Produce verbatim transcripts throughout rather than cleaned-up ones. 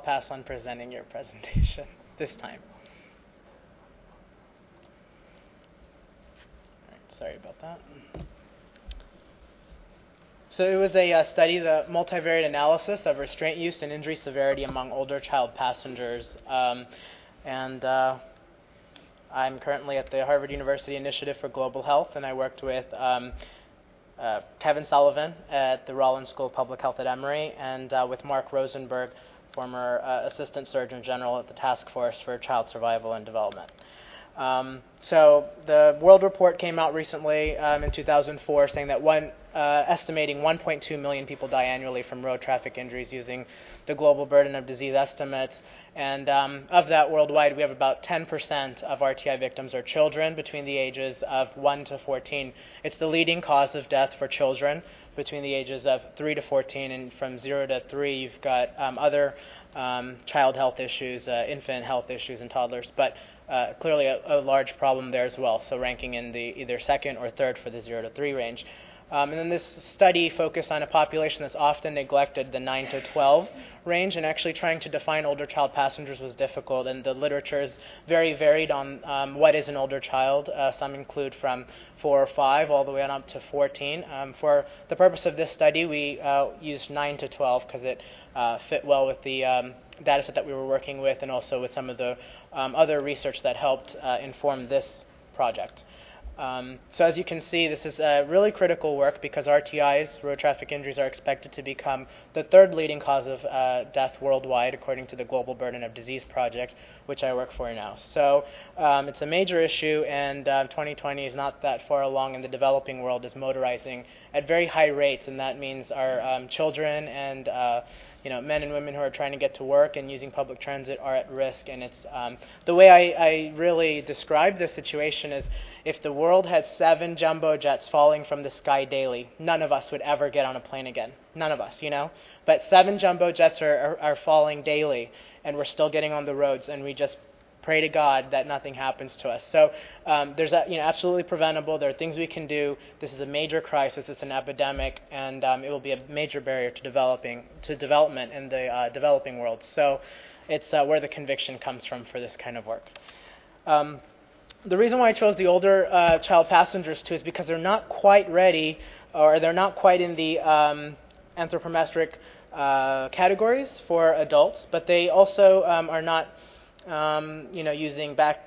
pass on presenting your presentation this time. All right, sorry about that. So it was a uh, study, the multivariate analysis of restraint use and injury severity among older child passengers. Um, and uh, I'm currently at the Harvard University Initiative for Global Health, and I worked with um, uh, Kevin Sullivan at the Rollins School of Public Health at Emory, and uh, with Mark Rosenberg, former uh, Assistant Surgeon General at the Task Force for Child Survival and Development. Um, so the World Report came out recently um, in two thousand four saying that one, uh, estimating one point two million people die annually from road traffic injuries using the global burden of disease estimates. And um, of that worldwide, we have about ten percent of R T I victims are children between the ages of one to fourteen. It's the leading cause of death for children between the ages of three to fourteen, and from zero to three, you've got um, other um, child health issues, uh, infant health issues, and toddlers. But Uh, clearly a, a large problem there as well, so ranking in the either second or third for the zero to three range. Um, and then this study focused on a population that's often neglected, the nine to twelve range, and actually trying to define older child passengers was difficult, and the literature is very varied on um, what is an older child. Uh, some include from four or five all the way on up to fourteen. Um, for the purpose of this study, we uh, used nine to twelve because it uh, fit well with the um, data set that we were working with, and also with some of the um, other research that helped uh, inform this project. Um, so as you can see, this is uh, really critical work because R T Is, road traffic injuries, are expected to become the third leading cause of uh, death worldwide, according to the Global Burden of Disease Project, which I work for now. So um, it's a major issue, and uh, twenty twenty is not that far along, and the developing world is motorizing at very high rates, and that means our um, children and uh, you know, men and women who are trying to get to work and using public transit are at risk. And it's um, the way I, I really describe this situation is, if the world had seven jumbo jets falling from the sky daily, none of us would ever get on a plane again. None of us, you know. But seven jumbo jets are, are, are falling daily, and we're still getting on the roads, and we just pray to God that nothing happens to us. So um, there's a, you know, absolutely preventable. There are things we can do. This is a major crisis. It's an epidemic, and um, it will be a major barrier to developing to development in the uh, developing world. So it's uh, where the conviction comes from for this kind of work. Um, The reason why I chose the older uh, child passengers too is because they're not quite ready, or they're not quite in the um, anthropometric uh, categories for adults, but they also um, are not, um, you know, using back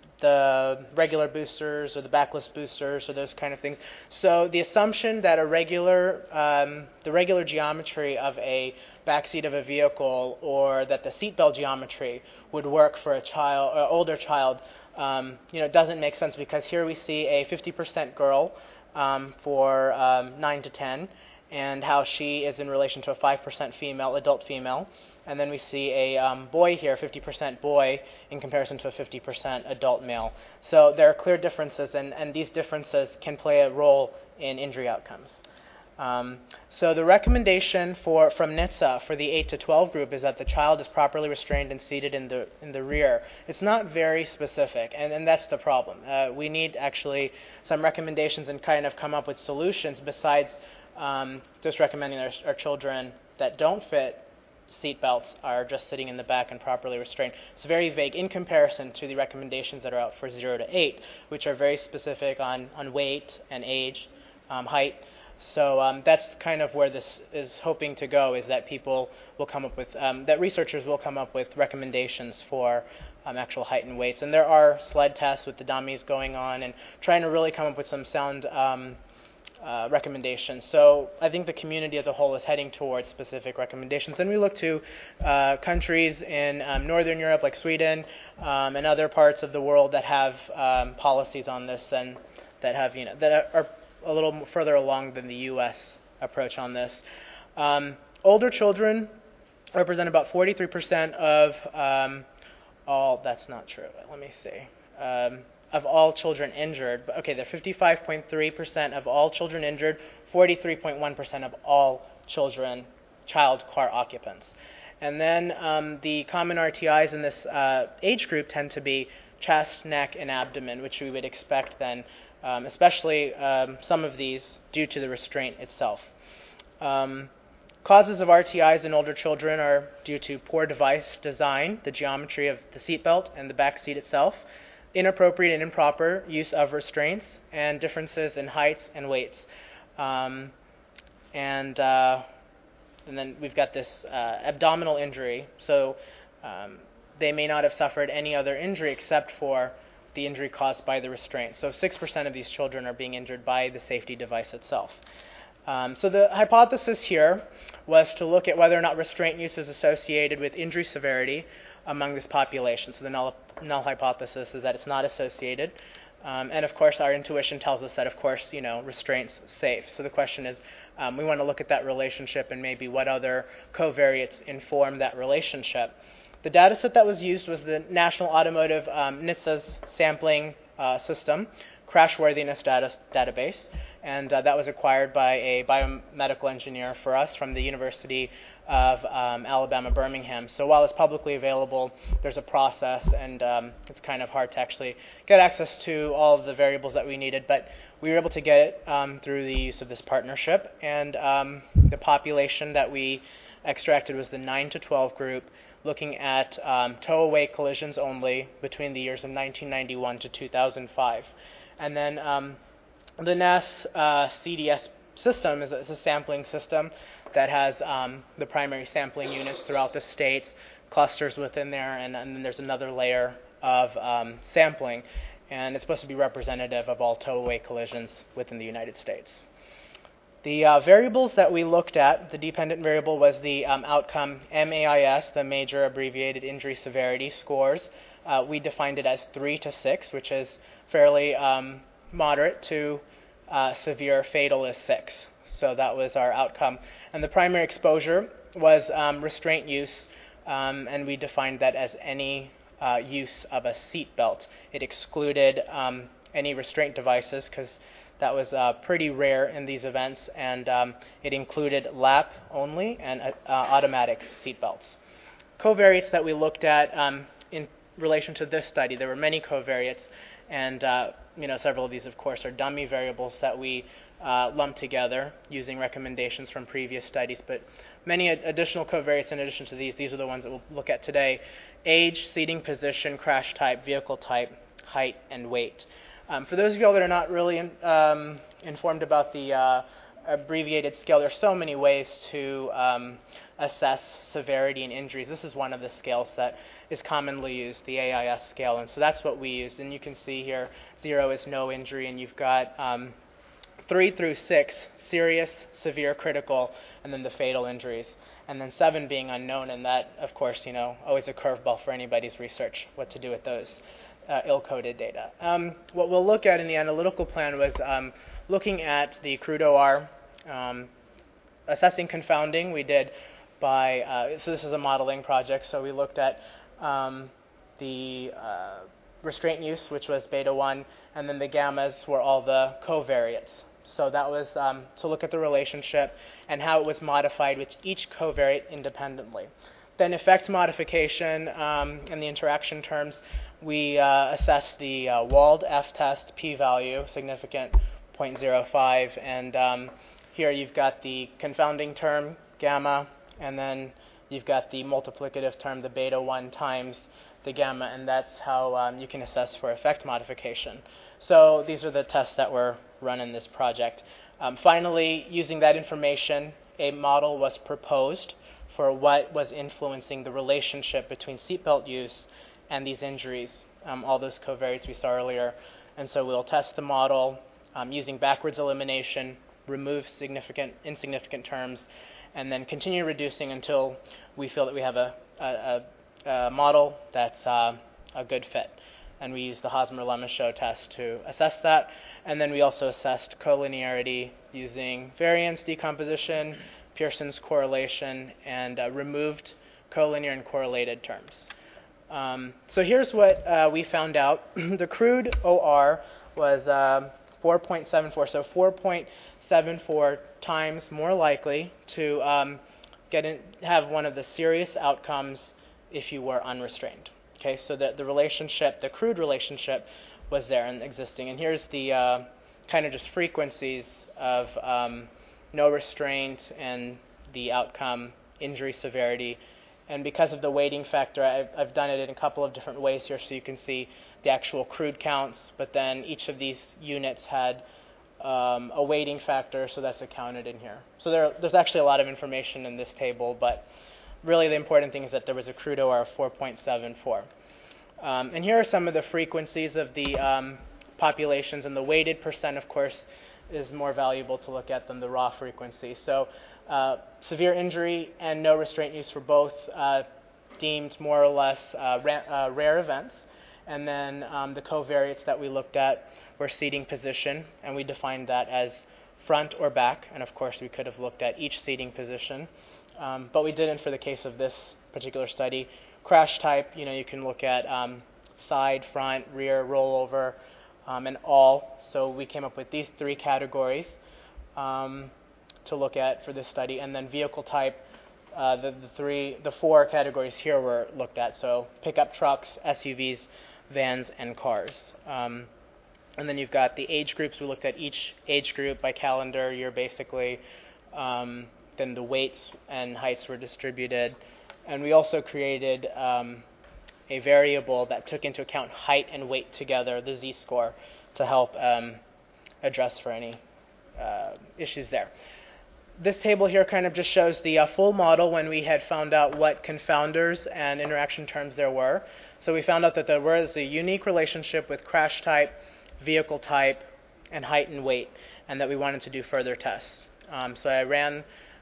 the regular boosters or the backless boosters or those kind of things. So the assumption that a regular, um, the regular geometry of a backseat of a vehicle, or that the seatbelt geometry would work for a child, or older child, Um, you know, it doesn't make sense, because here we see a fifty percent girl um, for um, nine to ten, and how she is in relation to a five percent female, adult female. And then we see a um, boy here, fifty percent boy, in comparison to a fifty percent adult male. So there are clear differences, and, and these differences can play a role in injury outcomes. Um, so the recommendation for from N H T S A for the eight to twelve group is that the child is properly restrained and seated in the in the rear. It's not very specific, and, and that's the problem. Uh, we need actually some recommendations and kind of come up with solutions besides um, just recommending our, our children that don't fit seat belts are just sitting in the back and properly restrained. It's very vague in comparison to the recommendations that are out for zero to eight, which are very specific on, on weight and age, um, height. So um, that's kind of where this is hoping to go, is that people will come up with, um, that researchers will come up with recommendations for um, actual height and weights. And there are sled tests with the dummies going on, and trying to really come up with some sound um, uh, recommendations. So I think the community as a whole is heading towards specific recommendations. And we look to uh, countries in um, Northern Europe, like Sweden, um, and other parts of the world that have um, policies on this, and that have, you know, that are, are a little further along than the U S approach on this. Um, older children represent about forty-three percent of um, all, that's not true, let me see, um, of all children injured. Okay, they're fifty-five point three percent of all children injured, forty-three point one percent of all children, child car occupants. And then um, the common R T Is in this uh, age group tend to be chest, neck, and abdomen, which we would expect then, Um, especially um, some of these due to the restraint itself. Um, Causes of R T Is in older children are due to poor device design, the geometry of the seatbelt and the back seat itself, inappropriate and improper use of restraints, and differences in heights and weights. Um, and, uh, and then we've got this uh, abdominal injury. So um, they may not have suffered any other injury except for the injury caused by the restraint. So six percent of these children are being injured by the safety device itself. Um, so the hypothesis here was to look at whether or not restraint use is associated with injury severity among this population. So the null, null hypothesis is that it's not associated. Um, and of course, our intuition tells us that, of course, you know, restraint's safe. So the question is, um, we want to look at that relationship and maybe what other covariates inform that relationship. The data set that was used was the National Automotive um, N H T S A's sampling uh, system, crashworthiness data, database. And uh, that was acquired by a biomedical engineer for us from the University of um, Alabama, Birmingham. So while it's publicly available, there's a process, and um, it's kind of hard to actually get access to all of the variables that we needed. But we were able to get it um, through the use of this partnership. And um, the population that we extracted was the nine to twelve group, looking at um, tow-away collisions only between the years of nineteen ninety-one to two thousand five. And then um, the N A S uh, C D S system is a, is a sampling system that has um, the primary sampling units throughout the states, clusters within there, and, and then there's another layer of um, sampling, and it's supposed to be representative of all tow-away collisions within the United States. The uh, variables that we looked at, the dependent variable was the um, outcome M A I S, the Major Abbreviated Injury Severity scores. Uh, we defined it as three to six, which is fairly um, moderate to uh, severe. Fatal is six. So that was our outcome. And the primary exposure was um, restraint use, um, and we defined that as any uh, use of a seat belt. It excluded um, any restraint devices because that was uh, pretty rare in these events, and um, it included lap only and uh, uh, automatic seat belts. Covariates that we looked at um, in relation to this study, there were many covariates, and uh, you know, several of these, of course, are dummy variables that we uh, lumped together using recommendations from previous studies. But many ad- additional covariates in addition to these, these are the ones that we'll look at today: age, seating position, crash type, vehicle type, height, and weight. Um, for those of you all that are not really in, um, informed about the uh, abbreviated scale, there are so many ways to um, assess severity and injuries. This is one of the scales that is commonly used, the A I S scale, and so that's what we used. And you can see here, zero is no injury, and you've got um, three through six, serious, severe, critical, and then the fatal injuries, and then seven being unknown, and that, of course, you know, always a curveball for anybody's research, what to do with those uh, ill-coded data. Um, what we'll look at in the analytical plan was um, looking at the crude O R, um, assessing confounding. We did by, uh, so this is a modeling project, so we looked at um, the uh, restraint use, which was beta one, and then the gammas were all the covariates. So that was um, to look at the relationship and how it was modified with each covariate independently. Then effect modification um, and the interaction terms, we uh, assessed the uh, Wald F-test p-value, significant zero point zero five, and um, here you've got the confounding term, gamma, and then you've got the multiplicative term, the beta one times the gamma, and that's how um, you can assess for effect modification. So these are the tests that were run in this project. Um, finally, using that information, a model was proposed for what was influencing the relationship between seatbelt use and these injuries, um, all those covariates we saw earlier. And so we'll test the model um, using backwards elimination, remove significant, insignificant terms, and then continue reducing until we feel that we have a, a, a, a model that's uh, a good fit. And we use the Hosmer-Lemeshow test to assess that. And then we also assessed collinearity using variance decomposition, Pearson's correlation, and uh, removed collinear and correlated terms. Um, so here's what uh, we found out. The crude O R was uh, four point seven four, so four point seven four times more likely to um, get in, have one of the serious outcomes if you were unrestrained. Okay, so the, the relationship, the crude relationship, was there and existing. And here's the uh, kind of just frequencies of um, no restraint and the outcome, injury severity. And because of the weighting factor, I've, I've done it in a couple of different ways here, so you can see the actual crude counts, but then each of these units had um, a weighting factor, so that's accounted in here. So there, there's actually a lot of information in this table, but really the important thing is that there was a crude O R of four point seven four. Um, and here are some of the frequencies of the um, populations, and the weighted percent, of course, is more valuable to look at than the raw frequency. So uh, severe injury and no restraint use were both uh, deemed more or less uh, ra uh, rare events. And then um, the covariates that we looked at were seating position, and we defined that as front or back. And of course, we could have looked at each seating position, um, but we didn't for the case of this particular study. Crash type, you know, you can look at um, side, front, rear, rollover, um, and all. So we came up with these three categories um, to look at for this study. And then vehicle type, uh, the, the three, the four categories here were looked at. So pickup trucks, S U Vs, vans, and cars. Um, and then you've got the age groups. We looked at each age group by calendar year, basically. Um, then the weights and heights were distributed. And we also created um, a variable that took into account height and weight together, the z-score, to help um, address for any uh, issues there. This table here kind of just shows the uh, full model when we had found out what confounders and interaction terms there were. So we found out that there was a unique relationship with crash type, vehicle type, and height and weight, and that we wanted to do further tests. Um, so I ran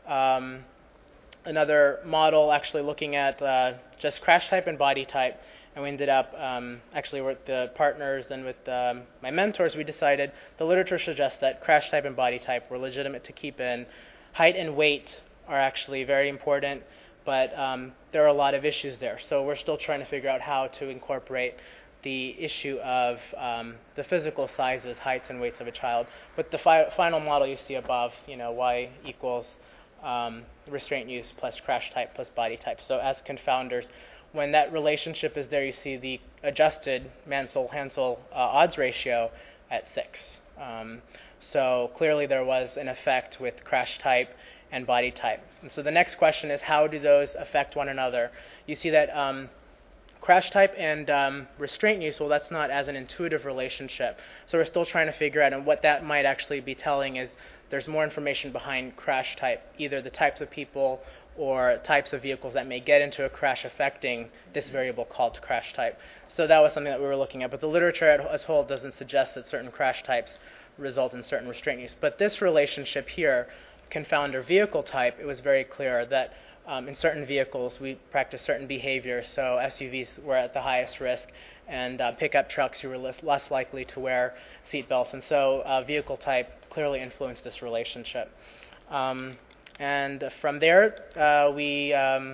um, another model actually looking at uh, just crash type and body type, and we ended up um, actually with the partners and with um, my mentors, we decided the literature suggests that crash type and body type were legitimate to keep in. Height and weight are actually very important, but um, there are a lot of issues there. So we're still trying to figure out how to incorporate the issue of um, the physical sizes, heights, and weights of a child. But the fi final model you see above, you know, y equals um, restraint use plus crash type plus body type. So as confounders, when that relationship is there, you see the adjusted Mansell-Hansel uh, odds ratio at six. Um, so clearly there was an effect with crash type and body type. And so the next question is, how do those affect one another? You see that um, crash type and um, restraint use, well, that's not as an intuitive relationship. So we're still trying to figure out, and what that might actually be telling is there's more information behind crash type, either the types of people or types of vehicles that may get into a crash affecting this variable called crash type. So that was something that we were looking at. But the literature as a whole doesn't suggest that certain crash types result in certain restraint use. But this relationship here, confounder vehicle type, it was very clear that um, in certain vehicles we practice certain behaviors. So S U Vs were at the highest risk, and uh, pickup trucks, you were less, less likely to wear seat belts. And so uh, vehicle type clearly influenced this relationship. Um, and from there, uh, we, um,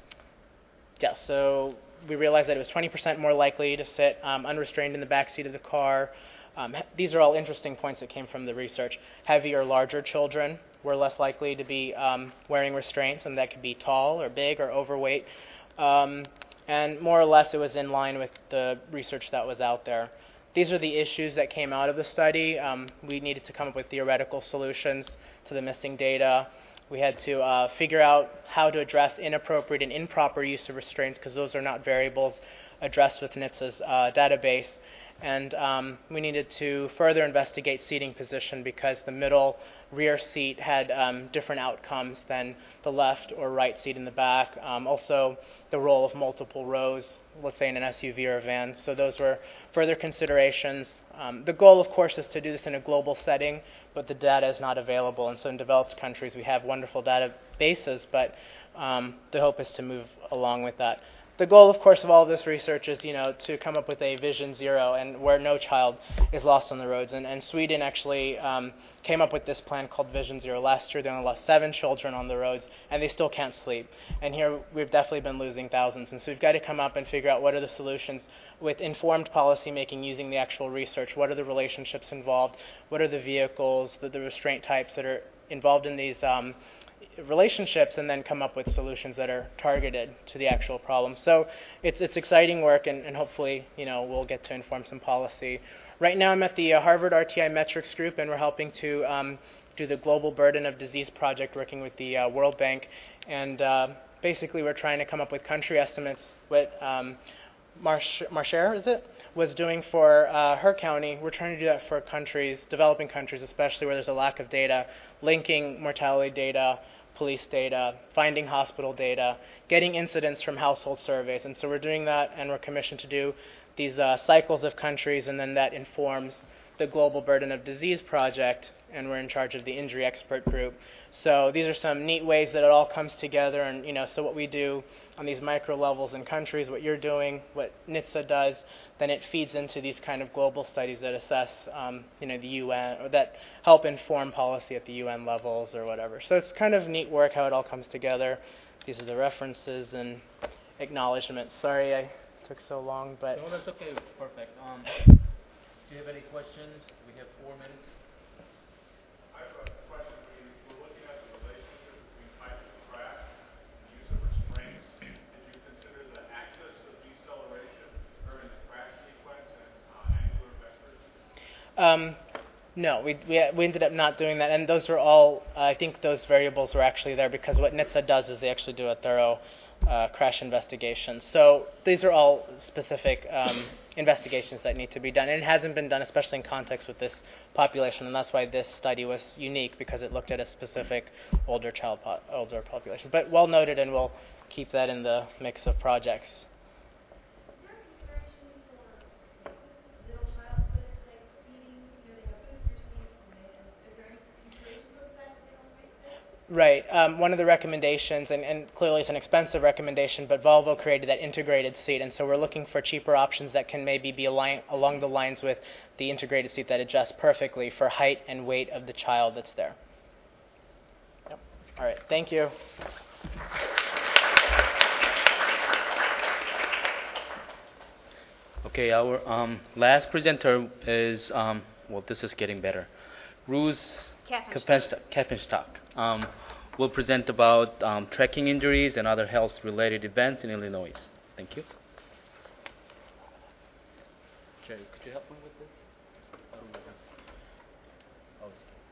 yeah, so we realized that it was twenty percent more likely to sit um, unrestrained in the back seat of the car. Um, these are all interesting points that came from the research. Heavy or larger children were less likely to be um, wearing restraints, and that could be tall or big or overweight. Um, and more or less it was in line with the research that was out there. These are the issues that came out of the study. Um, we needed to come up with theoretical solutions to the missing data. We had to uh, figure out how to address inappropriate and improper use of restraints, because those are not variables addressed with NHTSA's uh, database. And um, we needed to further investigate seating position, because the middle rear seat had um, different outcomes than the left or right seat in the back. Um, also, the role of multiple rows, let's say in an S U V or a van. So those were further considerations. Um, the goal, of course, is to do this in a global setting, but the data is not available. And so in developed countries, we have wonderful databases, but um, the hope is to move along with that. The goal, of course, of all of this research is, you know, to come up with a vision zero, and where no child is lost on the roads. And, and Sweden actually um, came up with this plan called Vision Zero. Last year, they only lost seven children on the roads, and they still can't sleep. And here, we've definitely been losing thousands. And so we've got to come up and figure out what are the solutions with informed policymaking using the actual research. What are the relationships involved? What are the vehicles, the, the restraint types that are involved in these um, relationships, and then come up with solutions that are targeted to the actual problem. So it's it's exciting work, and, and hopefully, you know, we'll get to inform some policy. Right now I'm at the uh, Harvard R T I Metrics group, and we're helping to um, do the Global Burden of Disease Project working with the uh, World Bank. And uh, basically we're trying to come up with country estimates. What um, Marsh- Marcher, is it, was doing for uh, her county, we're trying to do that for countries, developing countries especially, where there's a lack of data, linking mortality data, police data, finding hospital data, getting incidents from household surveys. And so we're doing that, and we're commissioned to do these uh, cycles of countries, and then that informs the Global Burden of Disease Project, and we're in charge of the injury expert group. So these are some neat ways that it all comes together. And you know, so what we do on these micro levels in countries, what you're doing, what N H T S A does, then it feeds into these kind of global studies that assess, um, you know, the U N, or that help inform policy at the U N levels or whatever. So it's kind of neat work how it all comes together. These are the references and acknowledgments. Sorry I took so long, but no, that's okay. Perfect. Um, do you have any questions? We have four minutes. I have a question. We were looking at the relationship between type of crash and use of restraints. Did you consider the axis of deceleration during the crash sequence and uh, angular vectors? Um, no, we, we we ended up not doing that, and those were all, uh, I think those variables were actually there because what N H T S A does is they actually do a thorough uh, crash investigation. So these are all specific um, investigations that need to be done, and it hasn't been done, especially in context with this population, and that's why this study was unique, because it looked at a specific older child po- older population. But well noted, and we'll keep that in the mix of projects. Right. Um, one of the recommendations, and, and clearly it's an expensive recommendation, but Volvo created that integrated seat, and so we're looking for cheaper options that can maybe be align, along the lines with the integrated seat that adjusts perfectly for height and weight of the child that's there. Yep. All right. Thank you. Okay, our um, last presenter is, um, well, this is getting better. Ruth Kappenstock um, will present about um, tracking injuries and other health-related events in Illinois. Thank you. Jerry, could you help me with this? Oh,